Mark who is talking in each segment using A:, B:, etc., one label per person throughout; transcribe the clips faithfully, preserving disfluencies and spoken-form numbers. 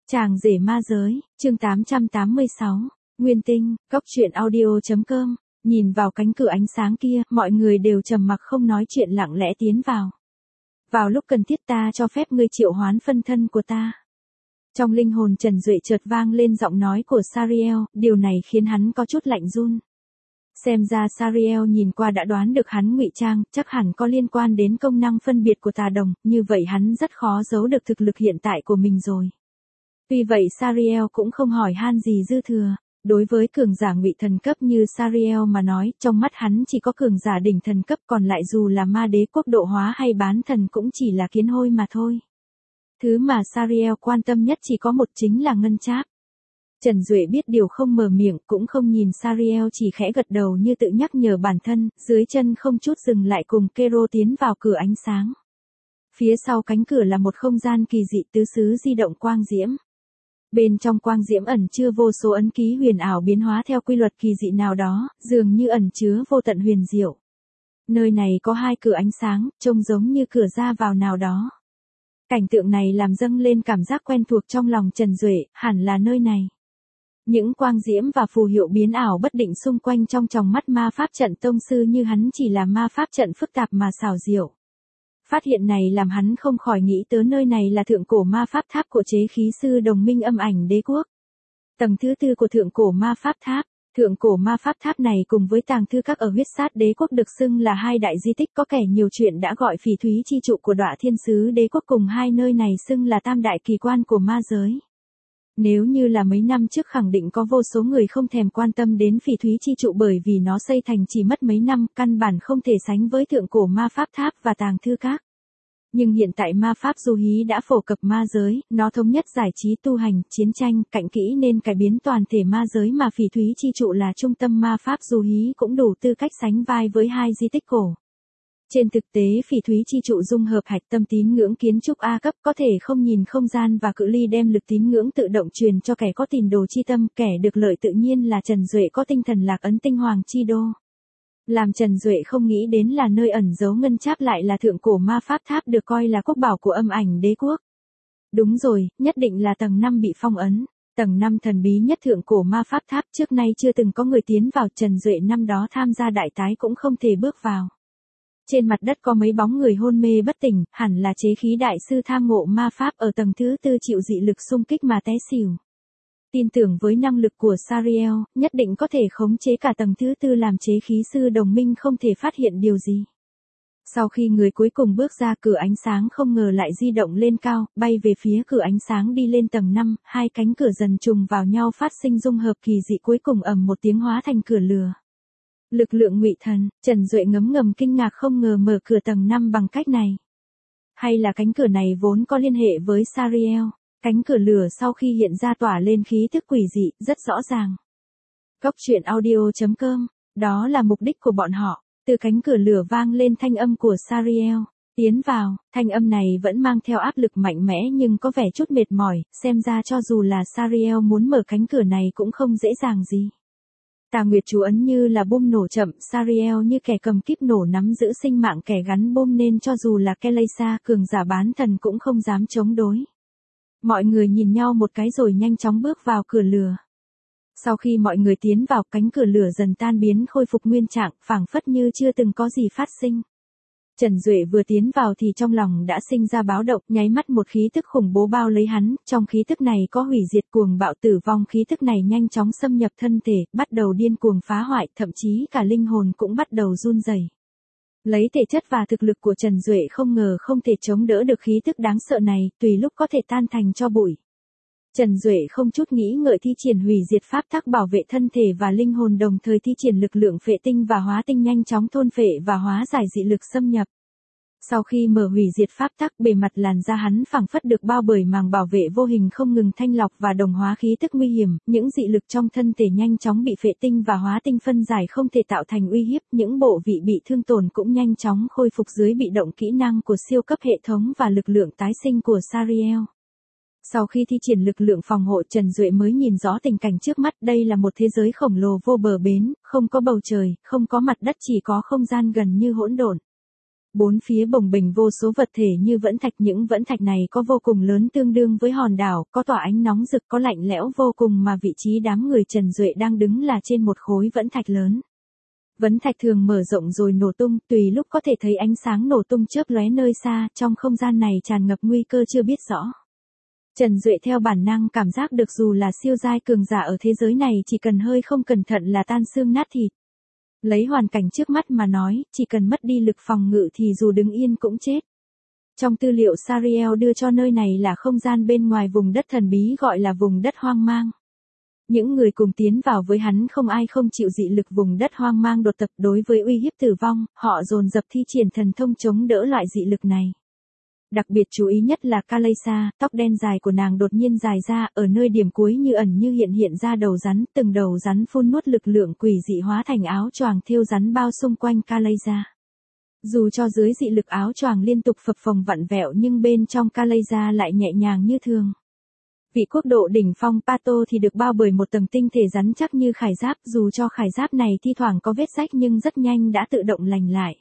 A: Chàng rể ma giới, chương tám trăm tám mươi sáu, Nguyên tinh, cốc truyện audio.com, nhìn vào cánh cửa ánh sáng kia, mọi người đều trầm mặc không nói chuyện lặng lẽ tiến vào. Vào lúc cần thiết ta cho phép ngươi triệu hoán phân thân của ta. Trong linh hồn Trần Duệ chợt vang lên giọng nói của Sariel, điều này khiến hắn có chút lạnh run. Xem ra Sariel nhìn qua đã đoán được hắn ngụy trang, chắc hẳn có liên quan đến công năng phân biệt của tà đồng, như vậy hắn rất khó giấu được thực lực hiện tại của mình rồi. Tuy vậy Sariel cũng không hỏi han gì dư thừa, đối với cường giả ngụy thần cấp như Sariel mà nói, trong mắt hắn chỉ có cường giả đỉnh thần cấp, còn lại dù là ma đế quốc độ hóa hay bán thần cũng chỉ là kiến hôi mà thôi. Thứ mà Sariel quan tâm nhất chỉ có một, chính là ngân tráp. Trần Duệ biết điều không mở miệng, cũng không nhìn Sariel, chỉ khẽ gật đầu như tự nhắc nhở bản thân, dưới chân không chút dừng lại cùng Kero tiến vào cửa ánh sáng. Phía sau cánh cửa là một không gian kỳ dị tứ xứ di động quang diễm. Bên trong quang diễm ẩn chứa vô số ấn ký huyền ảo biến hóa theo quy luật kỳ dị nào đó, dường như ẩn chứa vô tận huyền diệu. Nơi này có hai cửa ánh sáng, trông giống như cửa ra vào nào đó. Cảnh tượng này làm dâng lên cảm giác quen thuộc trong lòng Trần Duệ, hẳn là nơi này. Những quang diễm và phù hiệu biến ảo bất định xung quanh trong tròng mắt ma pháp trận tông sư như hắn chỉ là ma pháp trận phức tạp mà xảo diệu. Phát hiện này làm hắn không khỏi nghĩ tới nơi này là thượng cổ ma pháp tháp của chế khí sư đồng minh âm ảnh đế quốc. Tầng thứ tư của thượng cổ ma pháp tháp. Thượng cổ ma pháp tháp này cùng với tàng thư các ở huyết sát đế quốc được xưng là hai đại di tích có kẻ nhiều chuyện đã gọi phỉ thúy chi trụ của Đọa Thiên Sứ đế quốc, cùng hai nơi này xưng là tam đại kỳ quan của ma giới. Nếu như là mấy năm trước khẳng định có vô số người không thèm quan tâm đến phỉ thúy chi trụ bởi vì nó xây thành chỉ mất mấy năm, căn bản không thể sánh với thượng cổ ma pháp tháp và tàng thư các. Nhưng hiện tại ma pháp du hí đã phổ cập ma giới, nó thống nhất giải trí tu hành, chiến tranh, cạnh kỹ nên cải biến toàn thể ma giới mà phỉ thúy chi trụ là trung tâm ma pháp du hí cũng đủ tư cách sánh vai với hai di tích cổ. Trên thực tế phỉ thúy chi trụ dung hợp hạch tâm tín ngưỡng kiến trúc A cấp, có thể không nhìn không gian và cự ly đem lực tín ngưỡng tự động truyền cho kẻ có tín đồ chi tâm, kẻ được lợi tự nhiên là Trần Duệ có tinh thần lạc ấn tinh hoàng chi đô. Làm Trần Duệ không nghĩ đến là nơi ẩn giấu ngân tráp lại là thượng cổ ma pháp tháp được coi là quốc bảo của âm ảnh đế quốc. Đúng rồi, nhất định là tầng năm bị phong ấn. Tầng năm thần bí nhất thượng cổ ma pháp tháp, trước nay chưa từng có người tiến vào, Trần Duệ năm đó tham gia đại tái cũng không thể bước vào. Trên mặt đất có mấy bóng người hôn mê bất tỉnh, hẳn là chế khí đại sư tham ngộ ma pháp ở tầng thứ tư chịu dị lực xung kích mà té xỉu. Tin tưởng với năng lực của Sariel, nhất định có thể khống chế cả tầng thứ tư làm chế khí sư đồng minh không thể phát hiện điều gì. Sau khi người cuối cùng bước ra cửa ánh sáng không ngờ lại di động lên cao, bay về phía cửa ánh sáng đi lên tầng năm, hai cánh cửa dần trùng vào nhau phát sinh dung hợp kỳ dị, cuối cùng ầm một tiếng hóa thành cửa lửa. Lực lượng ngụy thần, Trần Duệ ngấm ngầm kinh ngạc không ngờ mở cửa tầng năm bằng cách này. Hay là cánh cửa này vốn có liên hệ với Sariel? Cánh cửa lửa sau khi hiện ra tỏa lên khí thức quỷ dị, rất rõ ràng. Cốc truyện audio.com, đó là mục đích của bọn họ. Từ cánh cửa lửa vang lên thanh âm của Sariel. Tiến vào, thanh âm này vẫn mang theo áp lực mạnh mẽ nhưng có vẻ chút mệt mỏi, xem ra cho dù là Sariel muốn mở cánh cửa này cũng không dễ dàng gì. Tà Nguyệt chú ấn như là bom nổ chậm, Sariel như kẻ cầm kíp nổ nắm giữ sinh mạng kẻ gắn bom nên cho dù là Keleisa cường giả bán thần cũng không dám chống đối. Mọi người nhìn nhau một cái rồi nhanh chóng bước vào cửa lửa. Sau khi mọi người tiến vào, cánh cửa lửa dần tan biến khôi phục nguyên trạng, phảng phất như chưa từng có gì phát sinh. Trần Duệ vừa tiến vào thì trong lòng đã sinh ra báo động, nháy mắt một khí tức khủng bố bao lấy hắn, trong khí tức này có hủy diệt cuồng bạo tử vong, khí tức này nhanh chóng xâm nhập thân thể, bắt đầu điên cuồng phá hoại, thậm chí cả linh hồn cũng bắt đầu run rẩy. Lấy thể chất và thực lực của Trần Duệ không ngờ không thể chống đỡ được khí tức đáng sợ này, tùy lúc có thể tan thành tro bụi. Trần Duệ không chút nghĩ ngợi thi triển hủy diệt pháp tắc bảo vệ thân thể và linh hồn, đồng thời thi triển lực lượng phệ tinh và hóa tinh nhanh chóng thôn phệ và hóa giải dị lực xâm nhập. Sau khi mở hủy diệt pháp tắc, bề mặt làn da hắn phảng phất được bao bởi màng bảo vệ vô hình không ngừng thanh lọc và đồng hóa khí tức nguy hiểm, những dị lực trong thân thể nhanh chóng bị phệ tinh và hóa tinh phân giải không thể tạo thành uy hiếp, những bộ vị bị thương tổn cũng nhanh chóng khôi phục dưới bị động kỹ năng của siêu cấp hệ thống và lực lượng tái sinh của Sariel. Sau khi thi triển lực lượng phòng hộ, Trần Duệ mới nhìn rõ tình cảnh trước mắt, đây là một thế giới khổng lồ vô bờ bến, không có bầu trời, không có mặt đất, chỉ có không gian gần như hỗn độn. Bốn phía bồng bềnh vô số vật thể như vẫn thạch, những vẫn thạch này có vô cùng lớn tương đương với hòn đảo, có tỏa ánh nóng rực, có lạnh lẽo vô cùng mà vị trí đám người Trần Duệ đang đứng là trên một khối vẫn thạch lớn. Vẫn thạch thường mở rộng rồi nổ tung, tùy lúc có thể thấy ánh sáng nổ tung chớp lóe nơi xa, trong không gian này tràn ngập nguy cơ chưa biết rõ. Trần Duệ theo bản năng cảm giác được dù là siêu giai cường giả ở thế giới này chỉ cần hơi không cẩn thận là tan xương nát thịt. Lấy hoàn cảnh trước mắt mà nói, chỉ cần mất đi lực phòng ngự thì dù đứng yên cũng chết. Trong tư liệu Sariel đưa cho nơi này là không gian bên ngoài vùng đất thần bí gọi là vùng đất hoang mang. Những người cùng tiến vào với hắn không ai không chịu dị lực vùng đất hoang mang đột tập, đối với uy hiếp tử vong, họ dồn dập thi triển thần thông chống đỡ loại dị lực này. Đặc biệt chú ý nhất là Kalaysa, tóc đen dài của nàng đột nhiên dài ra, ở nơi điểm cuối như ẩn như hiện hiện ra đầu rắn, từng đầu rắn phun nuốt lực lượng quỷ dị hóa thành áo choàng thêu rắn bao xung quanh Kalaysa. Dù cho dưới dị lực áo choàng liên tục phập phồng vặn vẹo nhưng bên trong Kalaysa lại nhẹ nhàng như thường. Vị quốc độ đỉnh phong Pato thì được bao bởi một tầng tinh thể rắn chắc như khải giáp, dù cho khải giáp này thi thoảng có vết rách nhưng rất nhanh đã tự động lành lại.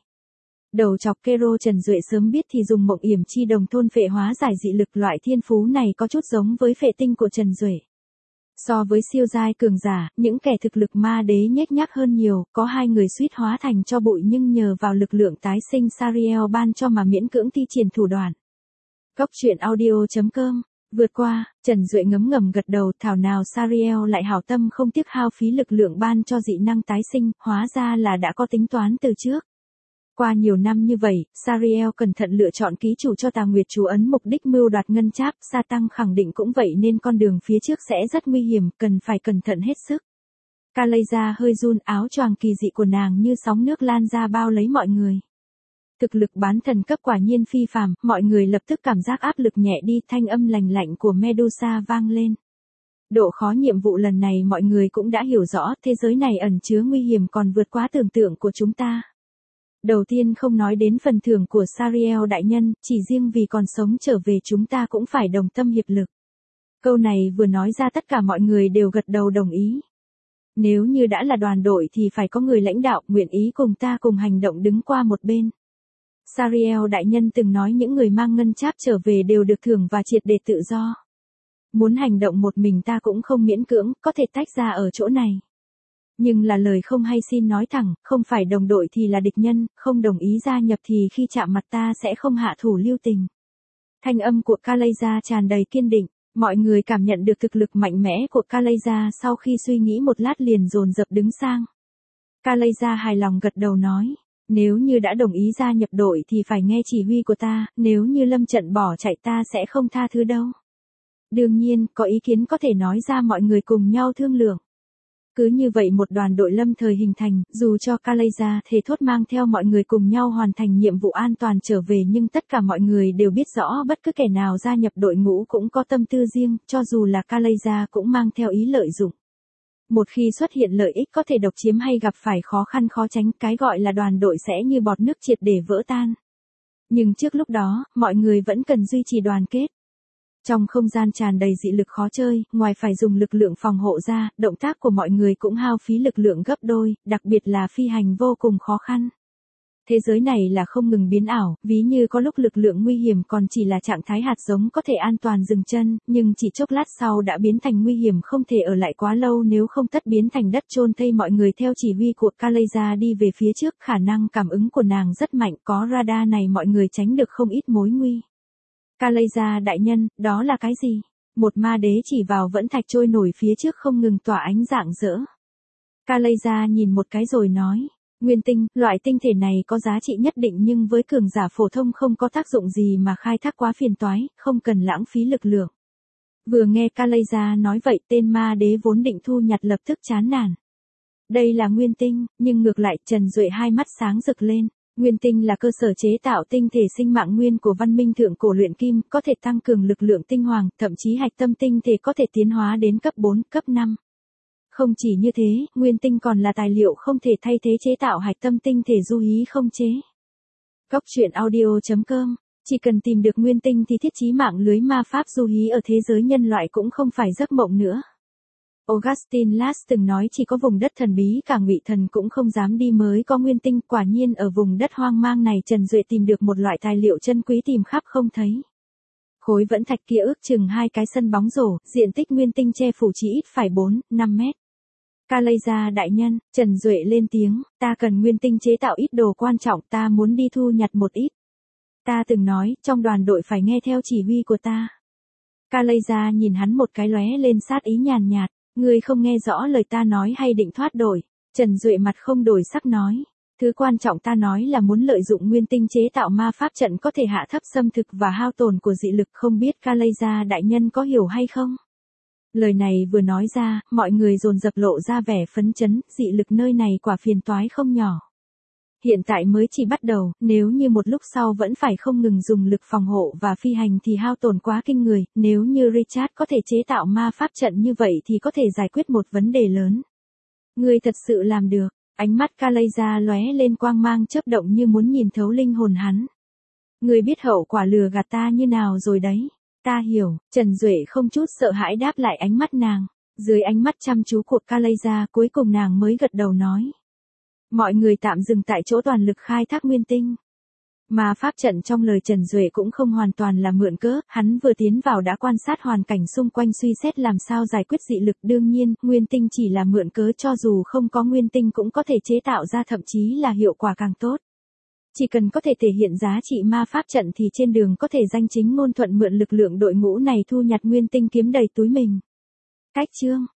A: Đầu chọc Kero Trần Duệ sớm biết thì dùng mộng yểm chi đồng thôn phệ hóa giải dị lực, loại thiên phú này có chút giống với phệ tinh của Trần Duệ. So với siêu giai cường giả, những kẻ thực lực ma đế nhếch nhác hơn nhiều, có hai người suýt hóa thành cho bụi nhưng nhờ vào lực lượng tái sinh Sariel ban cho mà miễn cưỡng thi triển thủ đoạn. Góc truyện audio chấm com Vượt qua, Trần Duệ ngấm ngầm gật đầu, thảo nào Sariel lại hảo tâm không tiếc hao phí lực lượng ban cho dị năng tái sinh, hóa ra là đã có tính toán từ trước. Qua nhiều năm như vậy, Sariel cẩn thận lựa chọn ký chủ cho Tà Nguyệt chú ấn mục đích mưu đoạt ngân tráp, Sa Tăng khẳng định cũng vậy nên con đường phía trước sẽ rất nguy hiểm, cần phải cẩn thận hết sức. Kalaysa hơi run, áo choàng kỳ dị của nàng như sóng nước lan ra bao lấy mọi người. Thực lực bán thần cấp quả nhiên phi phàm, mọi người lập tức cảm giác áp lực nhẹ đi, thanh âm lành lạnh của Medusa vang lên. Độ khó nhiệm vụ lần này mọi người cũng đã hiểu rõ, thế giới này ẩn chứa nguy hiểm còn vượt quá tưởng tượng của chúng ta. Đầu tiên không nói đến phần thưởng của Sariel đại nhân, chỉ riêng vì còn sống trở về chúng ta cũng phải đồng tâm hiệp lực. Câu này vừa nói ra tất cả mọi người đều gật đầu đồng ý. Nếu như đã là đoàn đội thì phải có người lãnh đạo nguyện ý cùng ta cùng hành động đứng qua một bên. Sariel đại nhân từng nói những người mang ngân tráp trở về đều được thưởng và triệt để tự do. Muốn hành động một mình ta cũng không miễn cưỡng, có thể tách ra ở chỗ này. Nhưng là lời không hay xin nói thẳng, không phải đồng đội thì là địch nhân, không đồng ý gia nhập thì khi chạm mặt ta sẽ không hạ thủ lưu tình. Thanh âm của Kalaysa tràn đầy kiên định, mọi người cảm nhận được thực lực mạnh mẽ của Kalaysa sau khi suy nghĩ một lát liền dồn dập đứng sang. Kalaysa hài lòng gật đầu nói, nếu như đã đồng ý gia nhập đội thì phải nghe chỉ huy của ta, nếu như lâm trận bỏ chạy ta sẽ không tha thứ đâu. Đương nhiên, có ý kiến có thể nói ra mọi người cùng nhau thương lượng. Cứ như vậy một đoàn đội lâm thời hình thành, dù cho Kalaysa thề thốt mang theo mọi người cùng nhau hoàn thành nhiệm vụ an toàn trở về nhưng tất cả mọi người đều biết rõ bất cứ kẻ nào gia nhập đội ngũ cũng có tâm tư riêng, cho dù là Kalaysa cũng mang theo ý lợi dụng. Một khi xuất hiện lợi ích có thể độc chiếm hay gặp phải khó khăn khó tránh, cái gọi là đoàn đội sẽ như bọt nước triệt để vỡ tan. Nhưng trước lúc đó, mọi người vẫn cần duy trì đoàn kết. Trong không gian tràn đầy dị lực khó chơi, ngoài phải dùng lực lượng phòng hộ ra, động tác của mọi người cũng hao phí lực lượng gấp đôi, đặc biệt là phi hành vô cùng khó khăn. Thế giới này là không ngừng biến ảo, ví như có lúc lực lượng nguy hiểm còn chỉ là trạng thái hạt giống có thể an toàn dừng chân, nhưng chỉ chốc lát sau đã biến thành nguy hiểm không thể ở lại quá lâu nếu không tất biến thành đất chôn thây. Mọi người theo chỉ huy của Kalaysa đi về phía trước, khả năng cảm ứng của nàng rất mạnh, có radar này mọi người tránh được không ít mối nguy. Kalaysa đại nhân, đó là cái gì? Một ma đế chỉ vào vẫn thạch trôi nổi phía trước không ngừng tỏa ánh rạng rỡ. Kalaysa nhìn một cái rồi nói, nguyên tinh, loại tinh thể này có giá trị nhất định nhưng với cường giả phổ thông không có tác dụng gì mà khai thác quá phiền toái, không cần lãng phí lực lượng. Vừa nghe Kalaysa nói vậy tên ma đế vốn định thu nhặt lập tức chán nản. Đây là nguyên tinh, nhưng ngược lại Trần Duệ hai mắt sáng rực lên. Nguyên tinh là cơ sở chế tạo tinh thể sinh mạng nguyên của văn minh thượng cổ luyện kim, có thể tăng cường lực lượng tinh hoàng, thậm chí hạch tâm tinh thể có thể tiến hóa đến cấp bốn, cấp năm. Không chỉ như thế, nguyên tinh còn là tài liệu không thể thay thế chế tạo hạch tâm tinh thể du hí không chế. Góc truyện audio chấm com Chỉ cần tìm được nguyên tinh thì thiết trí mạng lưới ma pháp du hí ở thế giới nhân loại cũng không phải giấc mộng nữa. Augustin Lass từng nói chỉ có vùng đất thần bí cả Ngụy Thần cũng không dám đi mới có nguyên tinh, quả nhiên ở vùng đất hoang mang này Trần Duệ tìm được một loại tài liệu chân quý tìm khắp không thấy. Khối vẫn thạch kia ước chừng hai cái sân bóng rổ, diện tích nguyên tinh che phủ chỉ ít phải bốn, năm mét. Kaleiza đại nhân, Trần Duệ lên tiếng, ta cần nguyên tinh chế tạo ít đồ quan trọng, ta muốn đi thu nhặt một ít. Ta từng nói, trong đoàn đội phải nghe theo chỉ huy của ta. Kaleiza nhìn hắn một cái lóe lên sát ý nhàn nhạt, ngươi không nghe rõ lời ta nói hay định thoát đổi. Trần Duệ mặt không đổi sắc nói, thứ quan trọng ta nói là muốn lợi dụng nguyên tinh chế tạo ma pháp trận có thể hạ thấp xâm thực và hao tổn của dị lực, không biết Kaleiza đại nhân có hiểu hay không? Lời này vừa nói ra, mọi người dồn dập lộ ra vẻ phấn chấn, dị lực nơi này quả phiền toái không nhỏ. Hiện tại mới chỉ bắt đầu, nếu như một lúc sau vẫn phải không ngừng dùng lực phòng hộ và phi hành thì hao tổn quá kinh người, nếu như Richard có thể chế tạo ma pháp trận như vậy thì có thể giải quyết một vấn đề lớn. Ngươi thật sự làm được, ánh mắt Kaleiza lóe lên quang mang chớp động như muốn nhìn thấu linh hồn hắn. Ngươi biết hậu quả lừa gạt ta như nào rồi đấy. Ta hiểu, Trần Duệ không chút sợ hãi đáp lại ánh mắt nàng. Dưới ánh mắt chăm chú của Kaleiza cuối cùng nàng mới gật đầu nói. Mọi người tạm dừng tại chỗ toàn lực khai thác nguyên tinh. Mà pháp trận trong lời Trần Duệ cũng không hoàn toàn là mượn cớ, hắn vừa tiến vào đã quan sát hoàn cảnh xung quanh suy xét làm sao giải quyết dị lực, đương nhiên, nguyên tinh chỉ là mượn cớ, cho dù không có nguyên tinh cũng có thể chế tạo ra, thậm chí là hiệu quả càng tốt. Chỉ cần có thể thể hiện giá trị ma pháp trận thì trên đường có thể danh chính ngôn thuận mượn lực lượng đội ngũ này thu nhặt nguyên tinh kiếm đầy túi mình. Cách chương